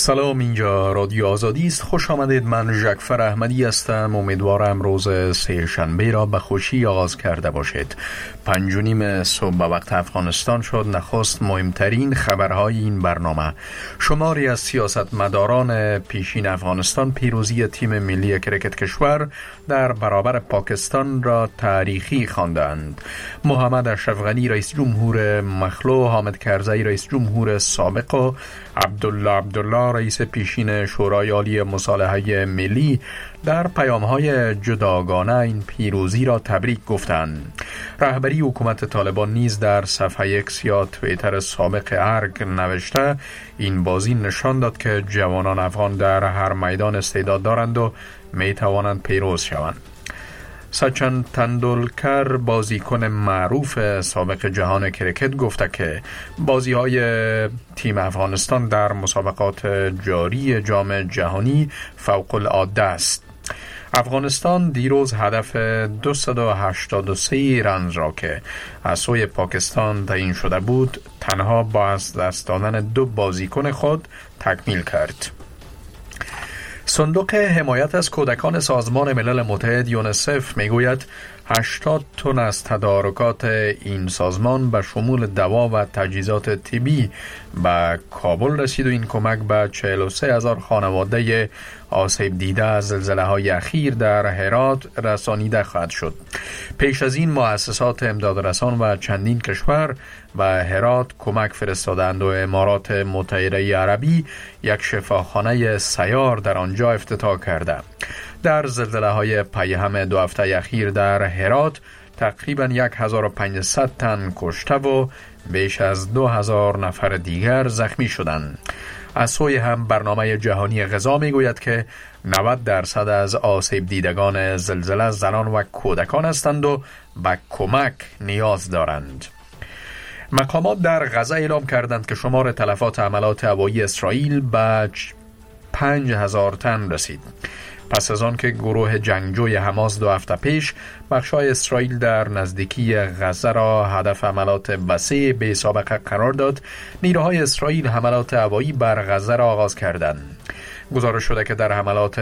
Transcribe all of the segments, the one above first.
سلام، اینجا رادیو آزادی است. خوش آمدید. من ژکفر احمدی هستم. امیدوارم روز سه‌شنبه را به خوشی آغاز کرده باشید. 5:30 صبح به وقت افغانستان شد. نخست مهمترین خبرهای این برنامه. شماری از سیاستمداران پیشین افغانستان پیروزی تیم ملی کرکت کشور در برابر پاکستان را تاریخی خواندند. محمد اشرف غنی رئیس جمهور مخلوع، حامد کرزی رئیس جمهور سابق و عبدالله رئیس پیشین شورای عالی مصالحه ملی در پیام‌های جداگانه این پیروزی را تبریک گفتند. رهبری حکومت طالبان نیز در صفحه اکس یا توییتر سابق ارگ نوشته این بازی نشان داد که جوانان افغان در هر میدان استعداد دارند و می توانند پیروز شوند. سچن تندولکر، بازیکن معروف سابق جهان کرکت، گفته که بازی‌های تیم افغانستان در مسابقات جاری جام جهانی فوق العاده است. افغانستان دیروز هدف 283 رنز را که از سوی پاکستان تعیین شده بود تنها با از دست دادن 2 بازیکن خود تکمیل کرد. صندوق حمایت از کودکان سازمان ملل متحد یونیسف میگوید 80 تن از تدارکات این سازمان به شمول دوا و تجهیزات طبی به کابل رسید و این کمک به 43,000 خانواده آسیب دیده از زلزله‌های اخیر در هرات رسانیده خواهد شد. پیش از این مؤسسات امدادرسان و چندین کشور به هرات کمک فرستادند و امارات متحده عربی یک شفاخانه سیار در آنجا افتتاح کرده. در زلزله‌های پیهم 2 هفته اخیر در هرات تقریباً 1500 تن کشته و بیش از 2000 نفر دیگر زخمی شدند. از سوی هم برنامه جهانی غذا میگوید که 90% از آسیب دیدگان زلزله زنان و کودکان هستند و به کمک نیاز دارند. مقامات در غزه اعلام کردند که شمار تلفات حملات هوایی اسرائیل به 5000 تن رسید. پس از آن که گروه جنگجوی حماس 2 هفته پیش بخشای اسرائیل در نزدیکی غزه را هدف حملات وسیع بی سابقه قرار داد، نیروهای اسرائیل حملات هوایی بر غزه را آغاز کردند. گزارش شده که در حملات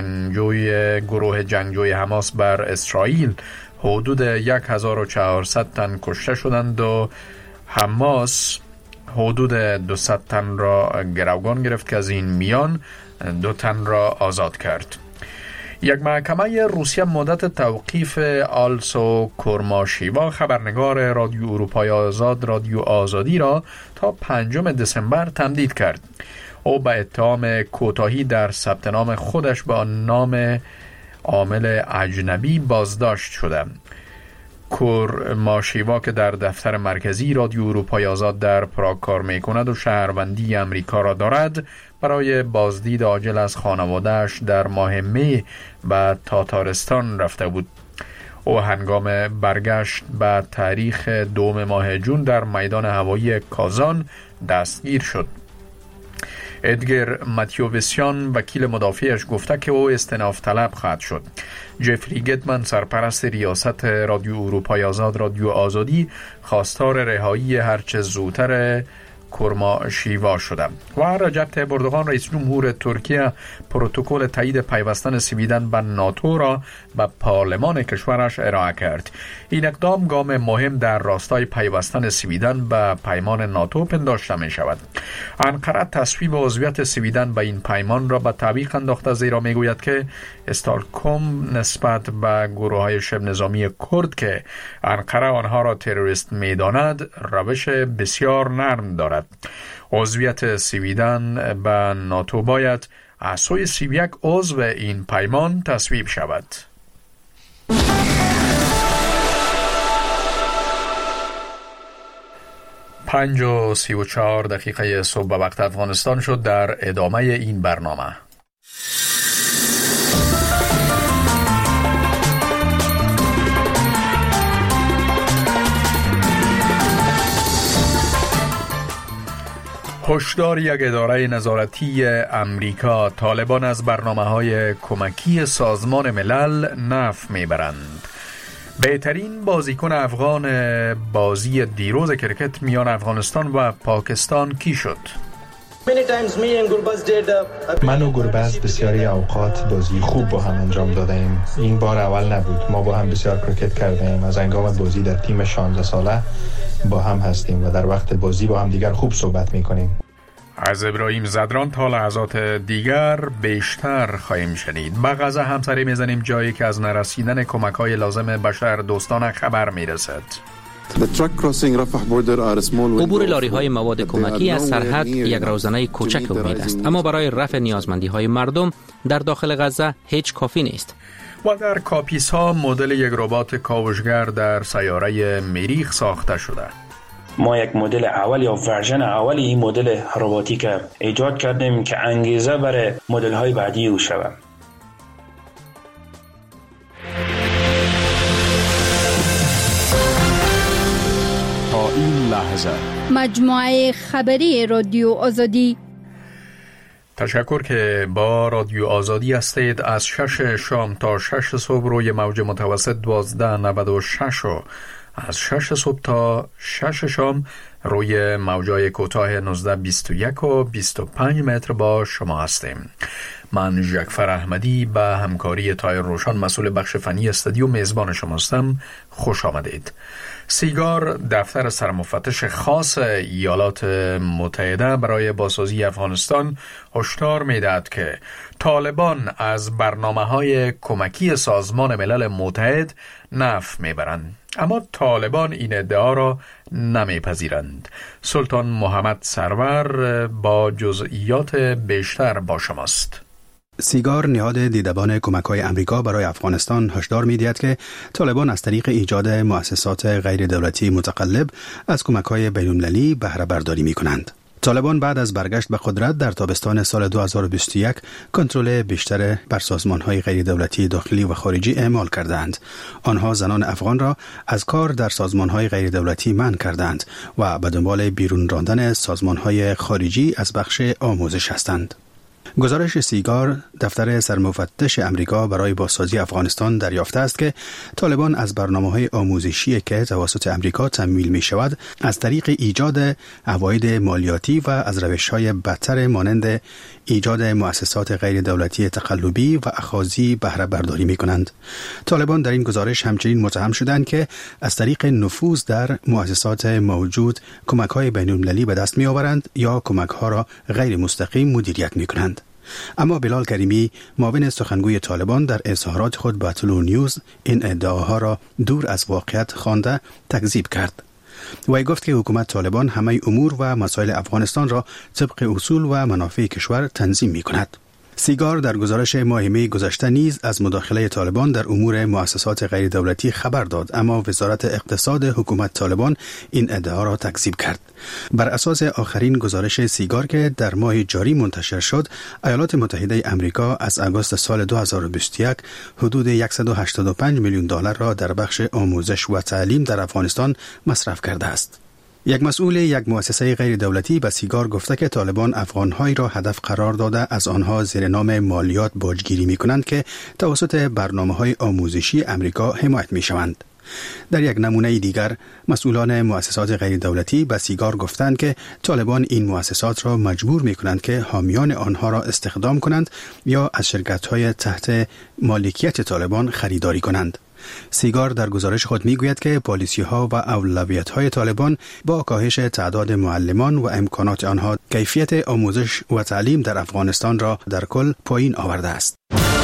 گروه جنگجوی حماس بر اسرائیل حدود 1400 تن کشته شدند و حماس حدود 200 تن را گروگان گرفت که از این میان 2 تن را آزاد کرد. یک محکمه روسیه مدت توقیف آلسو کورماشیوا، خبرنگار رادیو اروپای آزاد رادیو آزادی را تا 5 دسامبر تمدید کرد. او به اتهام کوتاهی در ثبت نام خودش با نام عامل اجنبی بازداشت شده. کورماشیوا که در دفتر مرکزی رادیو اروپای آزاد در پراگ کار میکند و شهروندی امریکا را دارد، برای بازدید عاجل از خانواده‌اش در ماه می به تاتارستان رفته بود. او هنگام برگشت به تاریخ 2 ماه جون در میدان هوایی کازان دستگیر شد. ادگر ماتیووسیان، وکیل مدافعش، گفته که او استئناف طلب خواهد شد. جفری گتمن، سرپرست ریاست رادیو اروپای آزاد رادیو آزادی، خواستار رهایی هرچه زودتر کورماشیوا شده. و رجب طیب اردوغان، رئیس جمهور ترکیه، پروتکل تایید پیوستن سویدن به ناتو را به پارلمان کشورش ارائه کرد. این اقدام گام مهم در راستای پیوستن سویدن به پیمان ناتو پنداشته می شود. انقره تصویب عضویت سویدن به این پیمان را به تعویق انداخته، زیرا می گوید که استالکوم نسبت به گروه های شبه نظامی کرد که انقره آنها را تروریست می داند روش بسیار نرم دارد. عضویت سویدن به ناتو باید از سوی 31 عضو این پیمان تصویب شود. 5:34 صبح به وقت افغانستان شد. در ادامه این برنامه هشدار یک اداره نظارتی امریکا: طالبان از برنامه‌های کمکی سازمان ملل نفع میبرند. بهترین بازیکن افغان بازی دیروز کرکت میان افغانستان و پاکستان کی شد؟ من و گربز بسیاری اوقات بازی خوب با هم انجام داده ایم. این بار اول نبود. ما با هم بسیار کریکت کرده ایم. از هنگام بازی در تیم 16 ساله با هم هستیم و در وقت بازی با هم دیگر خوب صحبت می کنیم. از ابراهیم زدران تا لحظات دیگر بیشتر خواهیم شنید. با غزه همسری میزنیم جایی که از نرسیدن کمک‌های لازم بشر دوستانه خبر میرسد. عبور لاری‌های مواد کمکی از سرحد یک روزنه کوچک امید است، اما برای رفع نیازمندی‌های مردم در داخل غزه هیچ کافی نیست. و در کاپیسا مدل یک ربات کاوشگر در سیاره مریخ ساخته شده. ما یک مدل اول یا ورژن اول این مدل رباتیک ایجاد کردیم که انگیزه برای مدل‌های بعدی او شود. تا این لحظه مجموعه خبری رادیو آزادی. تشکر که با رادیو آزادی هستید. از 6 شام تا 6 صبح روی موج متوسط 1296 و از 6 صبح تا 6 شام روی موجای کوتاه 1921 و 25 متر با شما هستیم. من ژکفر احمدی به همکاری تایر روشان مسئول بخش فنی استودیو میزبان شما هستم. خوش آمدید. سیگار، دفتر سرمفتش خاص ایالات متحده برای بازسازی افغانستان، هشدار می‌دهد که طالبان از برنامه‌های کمکی سازمان ملل متحد نفع می‌برند. اما طالبان این ادعا را نمی‌پذیرند. سلطان محمد سرور با جزئیات بیشتر با شماست. سیگار، نهاد دیدبان کمک‌های امریکا برای افغانستان، هشدار می‌دهد که طالبان از طریق ایجاد مؤسسات غیر دولتی متقلب از کمک‌های بین‌المللی بهره برداری می‌کنند. طالبان بعد از برگشت به قدرت در تابستان سال 2021 کنترل بیشتر بر سازمان‌های غیر دولتی داخلی و خارجی اعمال کردند. آنها زنان افغان را از کار در سازمان‌های غیر دولتی منع کردند و به دنبال بیرون راندن سازمان‌های خارجی از بخش آموزش هستند. گزارش سیگار، دفتر سرمفتش امریکا برای بازسازی افغانستان، دریافته است که طالبان از برنامه‌های آموزشی که توسط امریکا تمویل می‌شود از طریق ایجاد عواید مالیاتی و از روش‌های بدتر مانند ایجاد مؤسسات غیر دولتی تقلبی و اخاذی بهره برداری می‌کنند. طالبان در این گزارش همچنین متهم شدند که از طریق نفوذ در مؤسسات موجود کمک‌های بین‌المللی به دست می‌آورند یا کمک‌ها را غیر مستقیم مدیریت می‌کنند. اما بلال کریمی، معاون سخنگوی طالبان، در اظهارات خود با طلوع نیوز این ادعاها را دور از واقعیت خوانده تکذیب کرد. وی گفت که حکومت طالبان همه امور و مسائل افغانستان را طبق اصول و منافع کشور تنظیم می کند. سیگار در گزارش ماه می گذشته نیز از مداخله طالبان در امور مؤسسات غیر دولتی خبر داد، اما وزارت اقتصاد حکومت طالبان این ادعا را تکذیب کرد. بر اساس آخرین گزارش سیگار که در ماه جاری منتشر شد، ایالات متحده امریکا از آگوست سال 2021 حدود $185 میلیون را در بخش آموزش و تعلیم در افغانستان مصرف کرده است. یک مسئول یک مؤسسه غیر دولتی به سیگار گفته که طالبان افغان‌هایی را هدف قرار داده از آنها زیر نام مالیات باجگیری می‌کنند که توسط برنامه‌های آموزشی امریکا حمایت می‌شوند. در یک نمونه دیگر، مسئولان مؤسسات غیر دولتی به سیگار گفتند که طالبان این مؤسسات را مجبور می‌کنند که حامیان آنها را استخدام کنند یا از شرکت‌های تحت مالکیت طالبان خریداری کنند. سیگار در گزارش خود میگوید که پالیسی‌ها و اولویت‌های طالبان با کاهش تعداد معلمان و امکانات آنها کیفیت آموزش و تعلیم در افغانستان را در کل پایین آورده است.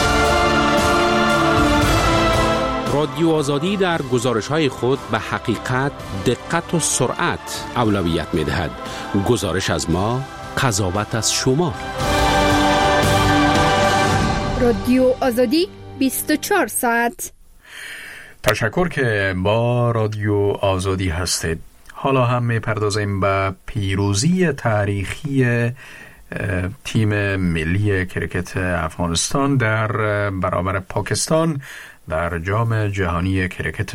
رادیو آزادی در گزارش‌های خود به حقیقت، دقت و سرعت اولویت می‌دهد. گزارش از ما، قضاوت از شما. رادیو آزادی 24 ساعت. تشکر که با رادیو آزادی هستید. حالا هم می‌پردازیم به پیروزی تاریخی تیم ملی کریکت افغانستان در برابر پاکستان در جام جهانی کریکت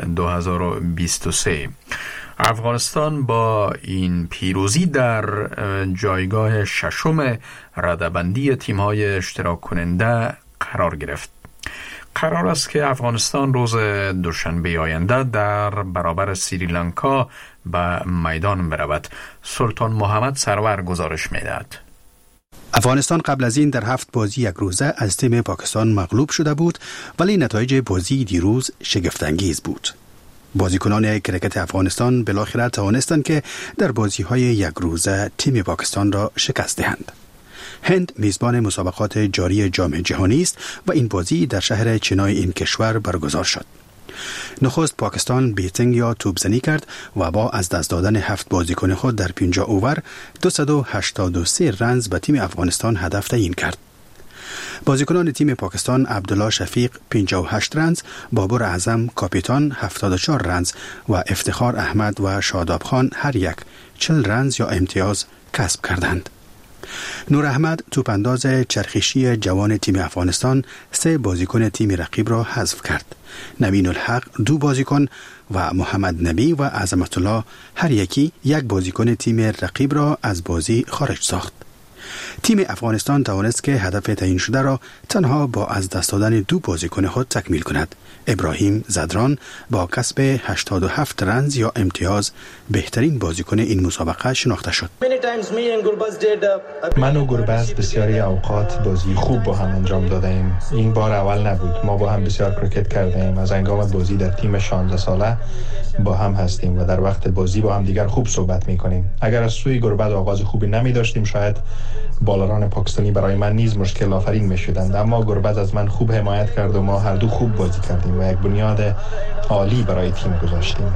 2023. افغانستان با این پیروزی در جایگاه ششم رده‌بندی تیم‌های اشتراک کننده قرار گرفت. قرار است که افغانستان روز دوشنبه آینده در برابر سریلانکا به میدان برود. سلطان محمد سرور گزارش می‌دهد. افغانستان قبل از این در 7 بازی یک روزه از تیم پاکستان مغلوب شده بود، ولی نتایج بازی دیروز شگفت‌انگیز بود. بازیکنان کرکت افغانستان بالاخره توانستند که در بازی‌های یک روزه تیم پاکستان را شکست دهند. هند میزبان مسابقات جاری جام جهانی است و این بازی در شهر چنای این کشور برگزار شد. نخست پاکستان بیتینگ یا توپزنی کرد و با از دست دادن 7 بازیکن خود در 50 اوور 283 رنز به تیم افغانستان هدف تعیین کرد. بازیکنان تیم پاکستان عبدالله شفیق 58 رنز، بابر اعظم کاپیتان 74 رنز و افتخار احمد و شاداب خان هر یک 40 رنز یا امتیاز کسب کردند. نور احمد توپانداز چرخشی جوان تیم افغانستان 3 بازیکن تیم رقیب را حذف کرد. نوین الحق 2 بازیکن و محمد نبی و عظمت الله هر یکی 1 بازیکن تیم رقیب را از بازی خارج ساخت. تیم افغانستان توانست که هدف تعیین شده را تنها با از دست دادن 2 بازیکن خود تکمیل کند. ابراهیم زدران با کسب 87 رنز یا امتیاز بهترین بازیکن این مسابقه شناخته شد. من و گربز بسیاری اوقات بازی خوب با هم انجام داده ایم. این بار اول نبود. ما با هم بسیار کرکت کرده ایم. از هنگام بازی در تیم 16 ساله با هم هستیم و در وقت بازی با هم دیگر خوب صحبت می کنیم. اگر از سوی گربز آغاز خوبی نمی داشتیم شاید بالران پاکستانی برای من نیز مشکل آفرین می شدند، اما گربز از من خوب حمایت کرد و ما هر دو خوب بازی کردیم و یک بنیاد عالی برای تیم گذاشتیم.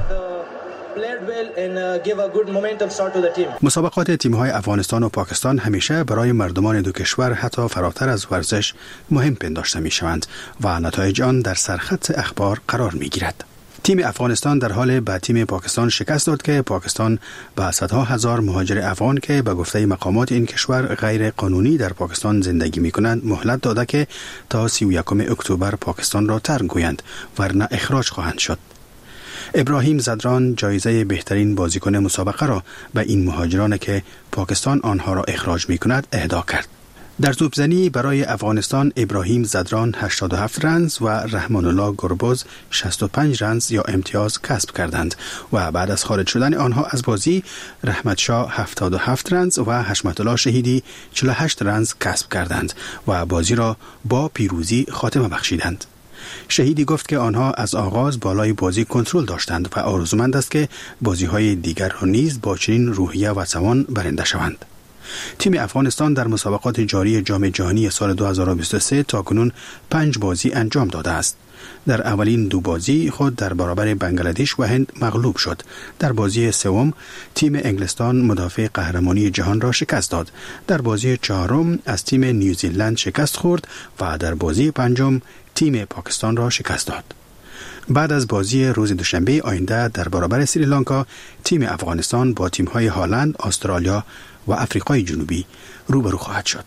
مسابقات تیم‌های افغانستان و پاکستان همیشه برای مردمان دو کشور حتی فراتر از ورزش مهم پنداشته می‌شوند و نتایج آن در سرخط اخبار قرار می‌گیرد. تیم افغانستان در حال به تیم پاکستان شکست داد که پاکستان به صدها هزار مهاجر افغان که به گفته مقامات این کشور غیر قانونی در پاکستان زندگی می‌کنند مهلت داده که تا 31 اکتبر پاکستان را ترک گویند ورنه اخراج خواهند شد. ابراهیم زدران جایزه بهترین بازیکن مسابقه را به این مهاجران که پاکستان آنها را اخراج می‌کند اهدا کرد. در توپزنی برای افغانستان ابراهیم زدران 87 رنز و رحمان الله گربز 65 رنز یا امتیاز کسب کردند و بعد از خارج شدن آنها از بازی رحمت شاه 77 رنز و حشمت الله شهیدی 48 رنز کسب کردند و بازی را با پیروزی خاتمه بخشیدند. شهیدی گفت که آنها از آغاز بالای بازی کنترل داشتند و آرزومند است که بازی‌های دیگر را نیز با چنین روحیه و توان برنده شوند. تیم افغانستان در مسابقات جاری جام جهانی سال 2023 تاکنون 5 بازی انجام داده است. در اولین 2 بازی خود در برابر بنگلادش و هند مغلوب شد. در بازی سوم تیم انگلستان مدافع قهرمانی جهان را شکست داد. در بازی چهارم از تیم نیوزیلند شکست خورد و در بازی پنجم تیم پاکستان را شکست داد. بعد از بازی روز دوشنبه آینده در برابر سریلانکا تیم افغانستان با تیم‌های هلند، استرالیا و آفریقای جنوبی روبرو خواهد شد.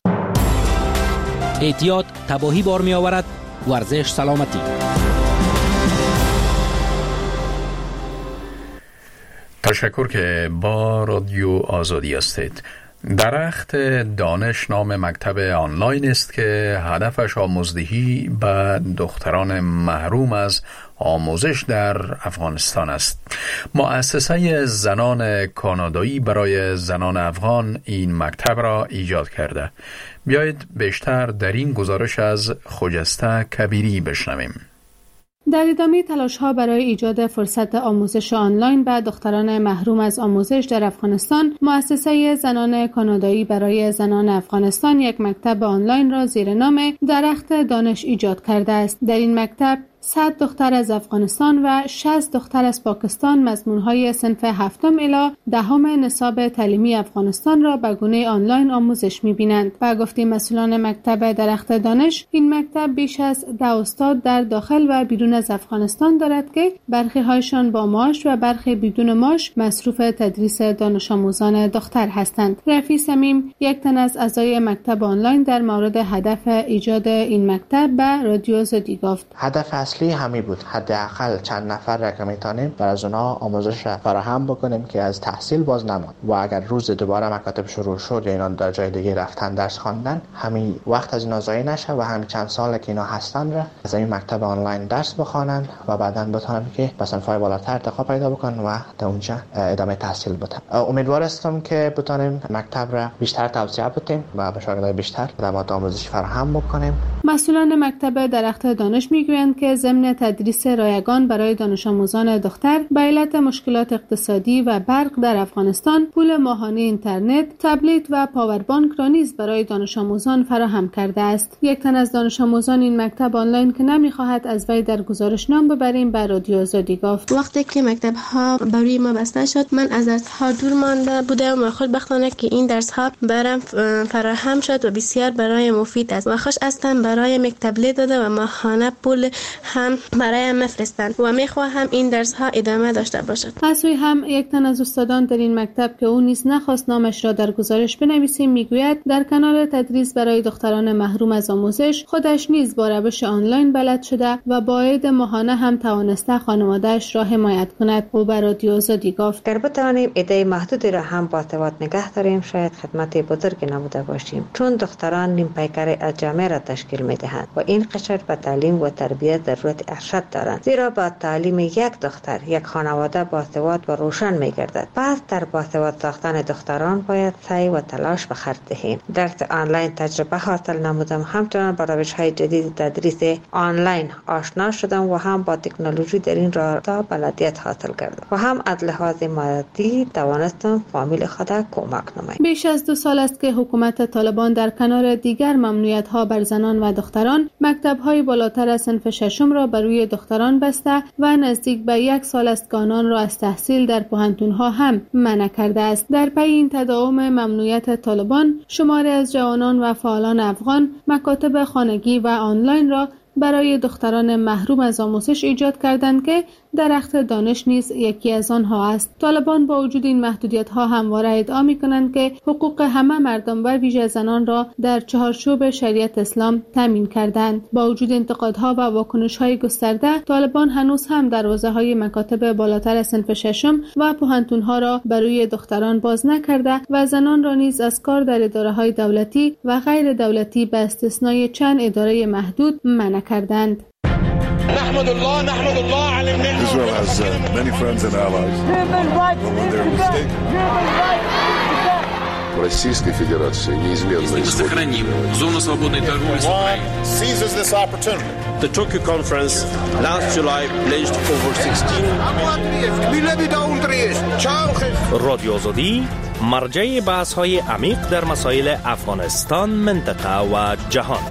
اعتیاد تباهی بار می آورد. ورزش سلامتی. تشکر که با رادیو آزادی هستید. درخت دانش نام مکتب آنلاین است که هدفش آموزدهی به دختران محروم از آموزش در افغانستان است. مؤسسه زنان کانادایی برای زنان افغان این مکتب را ایجاد کرده. بیایید بیشتر در این گزارش از خجسته کبیری بشنویم. در ادامه تلاش‌ها برای ایجاد فرصت آموزش آنلاین به دختران محروم از آموزش در افغانستان، مؤسسه زنان کانادایی برای زنان افغانستان یک مکتب آنلاین را زیر نام درخت دانش ایجاد کرده است. در این مکتب 100 دختر از افغانستان و 60 دختر از پاکستان مضمون‌های صنف 7 الی 10 نصاب تعلیمی افغانستان را به گونه آنلاین آموزش می‌بینند. با گفته مسئولان مکتب درخت دانش، این مکتب بیش از 10 استاد در داخل و بیرون از افغانستان دارد که برخی هایشان با معاش و برخی بدون معاش مصروف تدریس دانش آموزان دختر هستند. رفیع صمیم، یک تن از اعضای مکتب آنلاین، در مورد هدف ایجاد این مکتب به رادیو آزادی گفت: هدف اصلی همین بود، حداقل چند نفر را که میتونیم برای از اونها آموزش فراهم بکنیم که از تحصیل باز نماند و اگر روز دوباره مکاتب شروع شد یا اینا در جای دیگه رفتن درس خواندن، همین وقت از اینا ضایع نشه و همین چند ساله که اینا هستن را از این مکتب آنلاین درس بخوانن و بعداً بتونن که به صنف‌های بالاتر ارتقا پیدا بکنن و در اونجا ادامه تحصیل بدن. امیدوار هستم که بتونیم مکتب را بیشتر توسعه بدیم و به شاگردان بیشتر خدمات آموزشی فراهم بکنیم. مسئولان مکتب درخت دانش میگویند که ضمن تدریس رایگان برای دانش آموزان دختر به علت مشکلات اقتصادی و برق در افغانستان، پول ماهانه اینترنت، تبلیت و پاوربانک را نیز برای دانش آموزان فراهم کرده است. یک تن از دانش آموزان این مکتب آنلاین که نمیخواهد از وی در گزارش نام ببریم به رادیو آزادی گفت: وقتی که مکتب ها برای ما بسته شد، من از درس ها دور مانده بودم و خوشبختانه که این درس ها برام فراهم شد و بسیار برای مفید است و خوش هستم برای مکتب داده و ماهانه پول هم برای مفرستند و میخواهم این درس ها ادامه داشته باشد. از سوی هم یک تن از استادان در این مکتب که او نیز نخواست نامش را در گزارش بنویسیم میگوید در کنار تدریس برای دختران محروم از آموزش، خودش نیز با روش آنلاین بلد شده و با عید ماهانه هم توانسته خانواده‌اش را حمایت کند. او به رادیو آزادی گفت: اگر بتوانیم ایده محدودی را هم با ارتباط نگه داریم، شاید خدمت بزرگی نموده باشیم، چون دختران نیم پیکر از جامعه را تشکیل می‌دهند و این قشر به تعلیم و تربیت ضرورت ارشد دارند، زیرا با تعلیم یک دختر یک خانواده باثبات و روشن می‌گردد. پس در باثبات ساختن دختران باید سعی و تلاش به خرج دهیم. درس آنلاین تجربه حاصل نمودم، همچنان با روش‌های جدید تدریس آنلاین آشنا شدم و هم با تکنولوژی در این رابطه بلدیت حاصل کردم و هم از لحاظ مادی توانستم فامیل خود کمک نمایم. بیش از 2 سال است که حکومت طالبان در کنار دیگر ممنوعیت‌ها بر زنان و دختران، مکتب‌های بالاتر از صنف ششم را بر روی دختران بسته و نزدیک به 1 سال است که آنان را از تحصیل در پوهنتون‌ها هم منع کرده است. در پی این تداوم ممنوعیت طالبان، شماری از جوانان و فعالان افغان مکاتب خانگی و آنلاین را برای دختران محروم از آموزش ایجاد کردند که درخت دانش نیز یکی از آنها است. طالبان با وجود این محدودیت‌ها همواره ادعا می‌کنند که حقوق همه مردم و ویژه زنان را در چهارچوب شریعت اسلام تامین کردند. با وجود انتقادها و واکنش‌های گسترده، طالبان هنوز هم دروازه‌های مکاتب بالاتر از صنف ششم و پوهنتون‌ها را برای دختران باز نکرده و زنان را نیز از کار در اداره‌های دولتی و غیر دولتی به استثنای چند اداره محدود منع کردند. نحمد الله على النعمة. Israel has many friends and allies. When they're mistaken. Российской Федерации неизменно сохраним зону свободной торговли с Украиной. Seizes this opportunity. The Tokyo conference last July pledged over 16 رادیو آزادی مرجع بحث‌های عمیق در مسائل افغانستان، منطقه و جهان.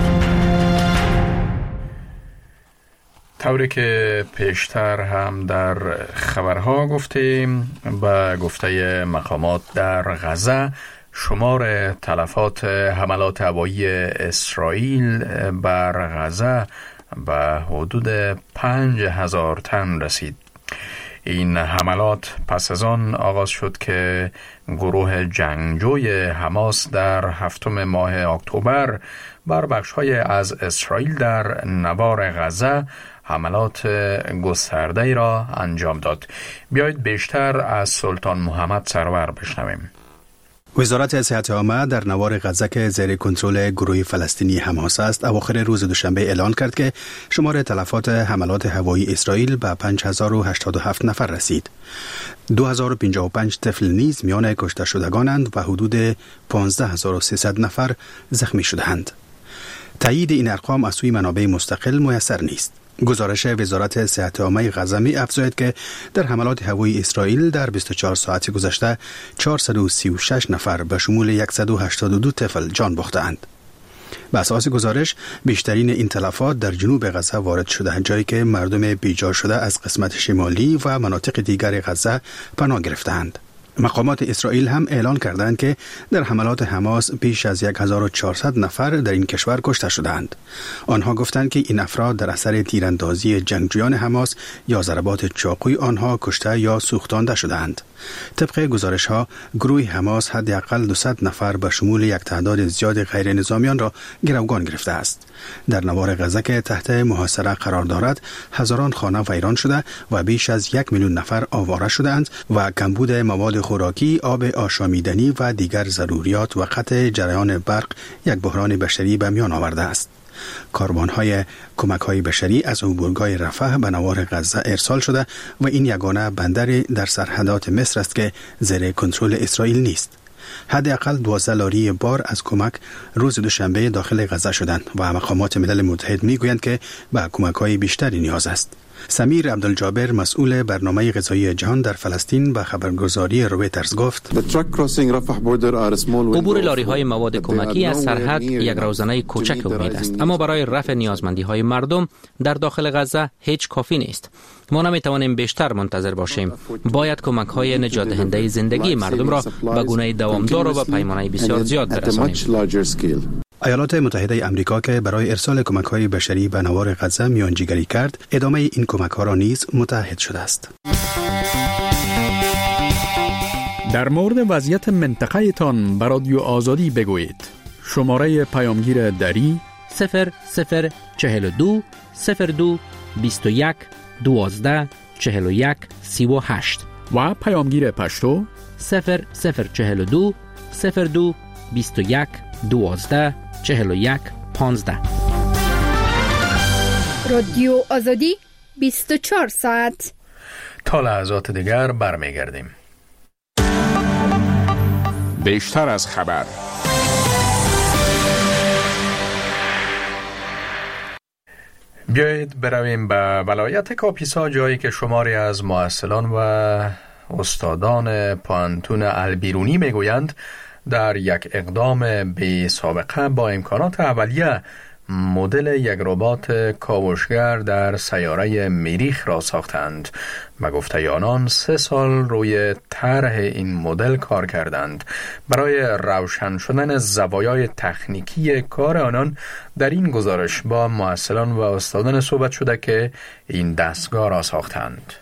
طوری که پیشتر هم در خبرها گفتیم، به گفته مقامات در غزه، شمار تلفات حملات هوایی اسرائیل بر غزه به حدود 5000 تن رسید. این حملات پس از آن آغاز شد که گروه جنگجوی حماس در 7 ماه اکتبر بر بخش‌های از اسرائیل در نوار غزه حملات گسترده‌ای را انجام داد. بیایید بیشتر از سلطان محمد سرور بشنویم. وزارت صحت عامه در نوار غزه که زیر کنترل گروه فلسطینی حماس است، اواخر روز دوشنبه اعلان کرد که شمار تلفات حملات هوایی اسرائیل به 5087 نفر رسید. 2055 طفل نیز میان کشته شدگانند و حدود 15300 نفر زخمی شده‌اند. تایید این ارقام از سوی منابع مستقل میسر نیست. گزارش وزارت صحت عامه غزه می افزاید که در حملات هوایی اسرائیل در 24 ساعت گذشته 436 نفر به شمول 182 طفل جان باختند. به اساس گزارش بیشترین این تلفات در جنوب غزه وارد شده، جایی که مردم بیجا شده از قسمت شمالی و مناطق دیگر غزه پناه گرفتند. مقامات اسرائیل هم اعلان کردند که در حملات حماس بیش از 1400 نفر در این کشور کشته شدند. آنها گفتند که این افراد در اثر تیراندازی جنگجویان حماس یا ضربات چاقوی آنها کشته یا سوختانده شدند. طبق گزارش ها گروه حماس حداقل 200 نفر به شمول یک تعداد زیاد غیر نظامیان را گروگان گرفته است. در نوار غزه که تحت محاصره قرار دارد هزاران خانه ویران شده و بیش از 1 میلیون نفر آواره شدند و کمبود مواد خوراکی، آب آشامیدنی و دیگر ضروریات و قطع جریان برق یک بحران بشری به میان آورده است. کاروان‌های کمک‌های بشری از عبورگاه رفح به نوار غزه ارسال شده و این یگانه بندری در سرحدات مصر است که زیر کنترل اسرائیل نیست. حداقل 12 لاری بار از کمک روز دوشنبه داخل غزه شدند و مقامات ملل متحد میگویند که به کمک‌های بیشتری نیاز است. سمیر عبدالجابر مسئول برنامه غذایی جهان در فلسطین به خبرگزاری رویترز گفت عبور لاری‌های مواد کمکی از سرحد یک روزنه کوچک امید است، اما برای رفع نیازمندی‌های مردم در داخل غزه هیچ کافی نیست. ما نمی‌توانیم بیشتر منتظر باشیم. باید کمک‌های نجات دهنده زندگی مردم را به گونه دوامدار و به پیمانه بسیار زیاد برسانیم. ایالات متحده آمریکا که برای ارسال کمک‌های بشری به نوار غزه میانجیگری کرد، ادامه این کمک‌ها را نیز متعهد شده است. در مورد وضعیت منطقه تان به رادیو آزادی بگویید. شماره پیامگیر دری 0042 02 21 12 41 38 و پیامگیر پشتو 0042 02 21 12 41 15. رادیو آزادی 24 ساعت. تا لحظات دیگر برمیگردیم. بیشتر از خبر. بیایید برویم به ولایت کاپیسا، جایی که شماری از مؤثران و استادان پانتون البیرونی میگویند در یک اقدام بی سابقه با امکانات اولیه مدل یک ربات کاوشگر در سیاره مریخ را ساختند. به گفته آنان 3 سال روی طرح این مدل کار کردند. برای روشن شدن زوایای تکنیکی کار آنان در این گزارش با مؤثران و استادان صحبت شده که این دستگاه را ساختند.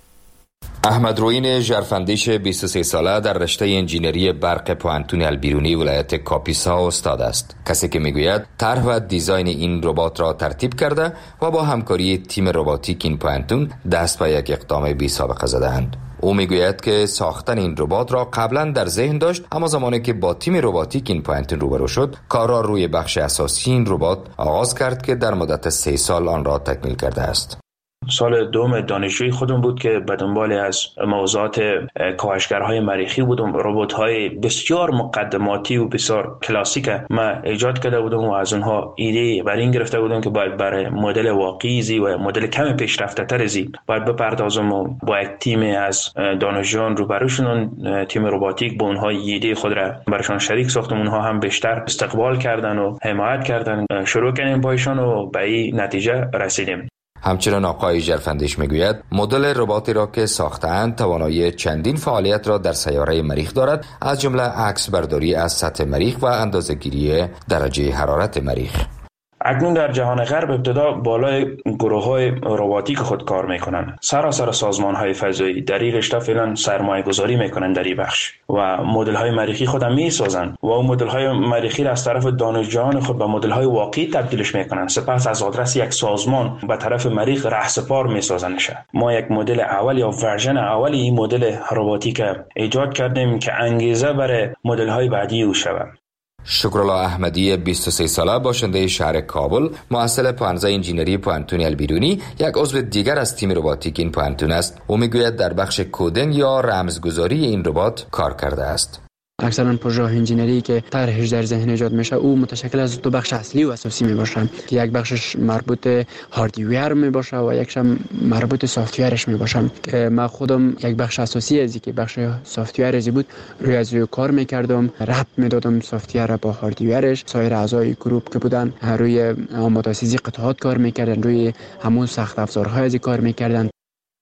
احمد روین ژرفندیش 23 ساله در رشته انجینری برق پوانتون البیرونی ولایت کاپیسا استاد است. کسی که میگوید طرح و دیزاین این ربات را ترتیب کرده و با همکاری تیم رباتیک این پوانتون دست به یک اقدام بی سابقه زدند. او میگوید که ساختن این ربات را قبلا در ذهن داشت، اما زمانی که با تیم رباتیک این پوانتون روبرو شد، کار را روی بخش اساسی این ربات آغاز کرد که در مدت 3 سال آن را تکمیل کرده است. سال دوم دانشجویی خودم بود که به دنبال از موضوعات کاوشگرهای مریخی بودم. ربات‌های بسیار مقدماتی و بسیار کلاسیک ما ایجاد کرده بودم و از اونها ایده بر این گرفته بودم که باید برای مدل واقعی زی و مدل کم پیشرفته تر زی باید بپردازم و با یک تیم از دانشجویان روبروشون، تیم رباتیک با اونها ایده خود را برشان شریک ساختم. اونها هم بیشتر استقبال کردن و حمایت کردن. شروع کردیم با ایشان و به این نتیجه رسیدیم. همچنین آقای ژرفندیش میگوید مدل رباتی را که ساختند توانایی چندین فعالیت را در سیاره مریخ دارد، از جمله عکس برداری از سطح مریخ و اندازه‌گیری درجه حرارت مریخ. اکنون در جهان غرب ابتدا بالای گروه‌های رباتیک خود کار میکنن. سراسر سازمان‌های فضایی در این رشته فعلا سرمایه‌گذاری میکنن در این بخش و مدل‌های مریخی خود هم میسازن و اون مدل‌های مریخی را از طرف دانشجویان خود به مدل‌های واقعی تبدیلش میکنن. سپس از آدرس یک سازمان به طرف مریخ رهسپار میسازنش. ما یک مدل اول یا ورژن اول این مدل رباتیک ایجاد کردیم که انگیزه برای مدل‌های بعدی او شود. شکرالله احمدی 23 ساله باشنده شهر کابل، مؤسس پانزه انجینری پوانتون البیرونی، یک عضو دیگر از تیم رباتیک این پوانتون است. او میگوید در بخش کدینگ یا رمزگذاری این ربات کار کرده است. اکثرا پروژه انجینری که طرحش در ذهن ایجاد میشه او متشکل از 2 بخش اصلی و اساسی میباشن که یک بخشش مربوط هاردویر میباشه و یکش مربوط سافتویرش میباشن که من خودم یک بخش اساسی ازی که بخش سافتویرزی بود روی از روی کار میکردم، ربط میدادم سافتویر با هاردویرش. سایر اعضای گروپ که بودن روی آماده‌سازی قطعات کار میکردن، روی همون سخت افزارهای ازی کار میکردن.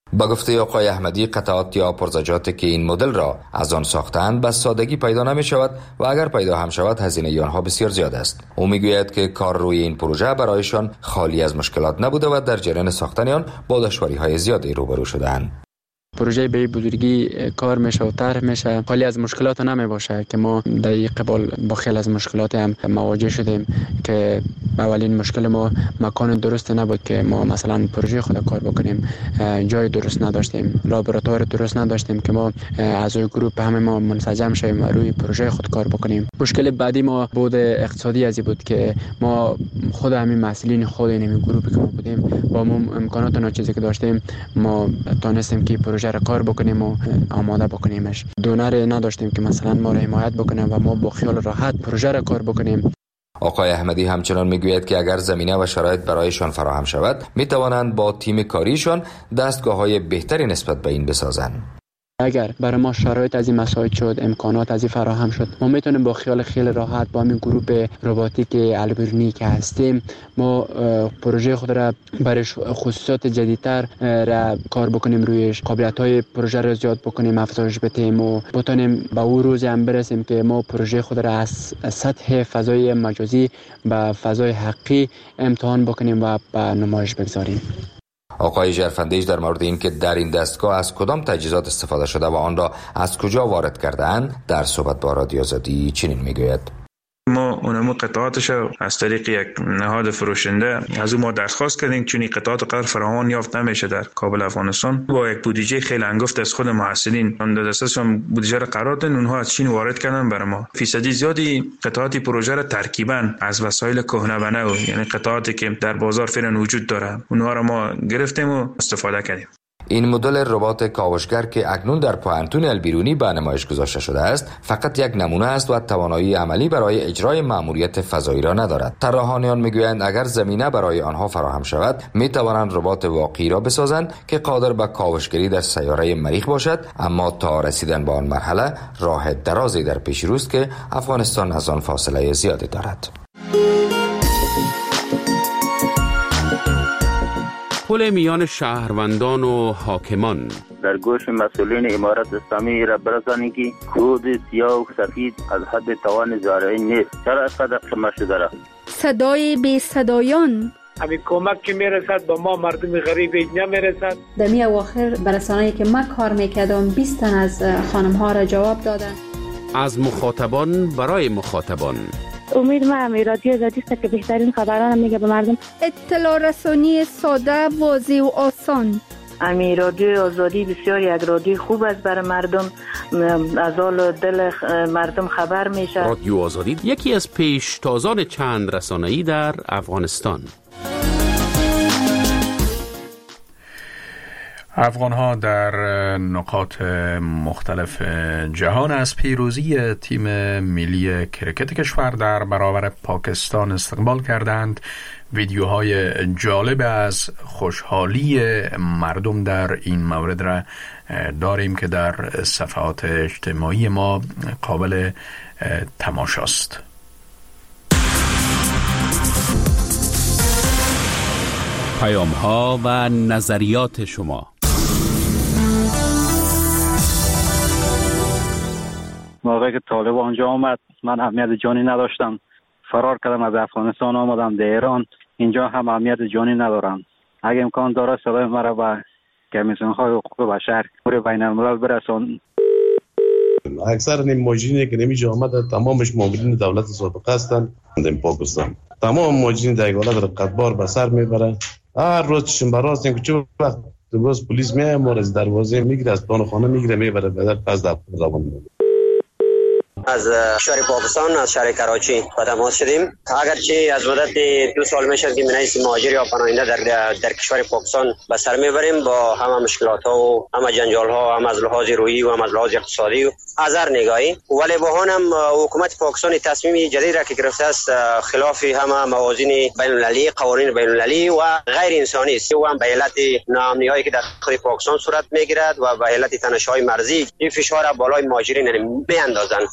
با گفته آقای احمدی، قطعات یا پرزجاتی که این مدل را از آن ساختند به سادگی پیدا نمی شود و اگر پیدا هم شود هزینه آنها بسیار زیاد است. او میگوید که کار روی این پروژه برایشان خالی از مشکلات نبوده و در جریان ساختن آن با دشواری‌های زیادی روبرو شدند. پروژه به بزرگی کار میشه و طرح میشه، خالی از مشکلات نمی باشه که ما در این قبال با خیلی از مشکلات هم مواجه شدیم که اولین مشکل ما مکان درست نبود که ما مثلا پروژه خود کار بکنیم، جای درست نداشتیم، لابراتوار درست نداشتیم که ما اعضای گروه همه ما منسجم شیم و روی پروژه خود کار بکنیم. مشکل بعدی ما بود اقتصادی ازی بود که ما خود همین مسئولین خود این گروهی که ما بودیم با ما امکانات ناچیزی که داشتیم ما تونستیم که پروژه را کار بکنیم و آماده بکنیمش. دونر نداشتیم که مثلا ما را حمایت بکنه و ما با خیال راحت پروژه را کار بکنیم. آقای احمدی همچنان میگوید که اگر زمینه و شرایط برایشان فراهم شود میتوانند با تیم کاریشان دستگاه‌های بهتری نسبت به این بسازند. اگر برای ما شرایط از این مساعد شد، امکانات از این فراهم شد، ما میتونیم با خیال خیلی راحت با همین گروه رباتیک البرونی که هستیم ما پروژه خود را برای خصوصیات جدیدتر را کار بکنیم، رویش قابلیت‌های پروژه را زیاد بکنیم، افزایش بدیم و بتونیم به اون روز هم برسیم که ما پروژه خود را از سطح فضای مجازی به فضای حقیقی امتحان بکنیم و به نمایش بگذاریم. آقای ژرفندیش در مورد این که در این دستگاه از کدام تجهیزات استفاده شده و آن را از کجا وارد کرده‌اند در صحبت با رادیو آزادی چنین میگوید: ما اونمو قطعاتش از طریق یک نهاد فروشنده از اون ما درخواست کردیم، چون این قطعات قرار فراوان یافت نمیشه در کابل افغانستان. با یک بودجه خیلی انگفت از خود محصلین اون دسترسشون بودجه را قرار دادن، اونها از چین وارد کردن برای ما. فیصدی زیادی قطعات پروژه را ترکیبا از وسایل کهنه و نو، یعنی قطعاتی که در بازار فعلا وجود داره، اونها را ما گرفتیم و استفاده کردیم. این مدل ربات کاوشگر که اکنون در پوانتون البیرونی به نمایش گذاشته شده است فقط یک نمونه است و توانایی عملی برای اجرای مأموریت فضایی را ندارد. طراحان میگویند اگر زمینه برای آنها فراهم شود می توانند ربات واقعی را بسازند که قادر به کاوشگری در سیاره مریخ باشد، اما تا رسیدن به آن مرحله راه درازی در پیش روست که افغانستان از آن فاصله زیادی دارد. پل میان شهروندان و حاکمان در گوش مسئولین امارت اسلامی را برسانید که کود سیاه و سفید از حد توان زارعی نیست. چرا اینقدر قمه شده را؟ صدای بی صدایان، همین کمک که میرسد با ما مردم غریب نمیرسد. در می اواخر برسانه‌ای که من کار میکردم 20 تن از خانم ها را جواب دادن. از مخاطبان برای مخاطبان. امید ما رادیو آزادی است که بهترین خبران میگه به مردم. اطلاع رسانی ساده، واضح و آسان. رادیو آزادی بسیار یک رادیو خوب است برای مردم، از حال دل مردم خبر میشه. رادیو آزادی یکی از پیشتازان چند رسانه‌ای در افغانستان. افغان‌ها در نقاط مختلف جهان از پیروزی تیم ملی کرکت کشور در برابر پاکستان استقبال کردند. ویدیوهای جالب از خوشحالی مردم در این مورد را داریم که در صفحات اجتماعی ما قابل تماشاست. پیام‌ها و نظریات شما. موقعی که طالب آنجا آمد من اهمیت جانی نداشتم، فرار کردم از افغانستان آمدم در ایران. اینجا هم اهمیت جانی ندارم. اگه امکان داره صدای مرا به کمیسیون‌های حقوق بشر پور بین الملل برسان. اکثر این ماجرینی که نمیشه آمده تمامش مامورین دولت سابقه هستند در پاکستان. تمام ماجرین در حالت رقتبار به سر میبرن. هر روز چشم براست که چه وقت باز پلیس میاد ما از دروازه میگیره، از پان خانه میگیره میبره بدر پس در روان میبره. از شهر پاکستان از شهر کراچی با تماس شدیم. اگرچه از مدت 2 سال میشه که منیس مهاجر یا پناهنده در کشور پاکستان به سر میبریم با همه مشکلات ها و همه جنجال ها، هم از لحاظ روحی و هم از لحاظ اقتصادی و از هر نگاهی. ولی با هم حکومت پاکستان تصمیم جدید را که گرفته است خلاف همه موازین بین المللی، قوانین بین المللی و غیر انسانی است و هم به علت ناامنی هایی که در خود پاکستان صورت میگیرد و به علت تنش‌های مرزی این فشار بالای مهاجرین میاندازند.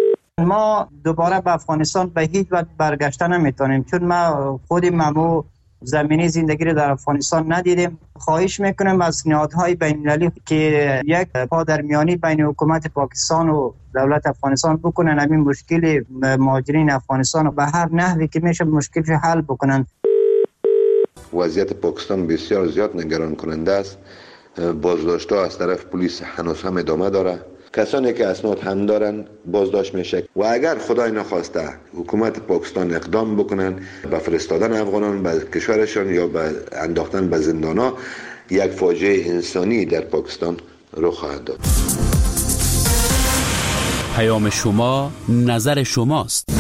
ما دوباره به افغانستان به هیچ وجه برگشته نمیتونیم، چون ما خودیم ممو زمینی زندگی رو در افغانستان ندیدیم. خواهش میکنم از نهادهای بین‌المللی که یک پادرمیانی بین حکومت پاکستان و دولت افغانستان بکنن، همین مشکل مهاجرین افغانستان رو به هر نحوی که میشه مشکلش حل بکنن. وضعیت پاکستان بسیار زیاد نگران کننده است. بازداشت‌ها از طرف پلیس هنوز هم ادامه داره. کسانی که اسناد هم دارن بازداشت میشه و اگر خدای نخواسته حکومت پاکستان اقدام بکنن به فرستادن افغانان به کشورشان یا به انداختن به زندان‌ها، یک فاجعه انسانی در پاکستان رخ خواهد داد. پیام شما، نظر شماست.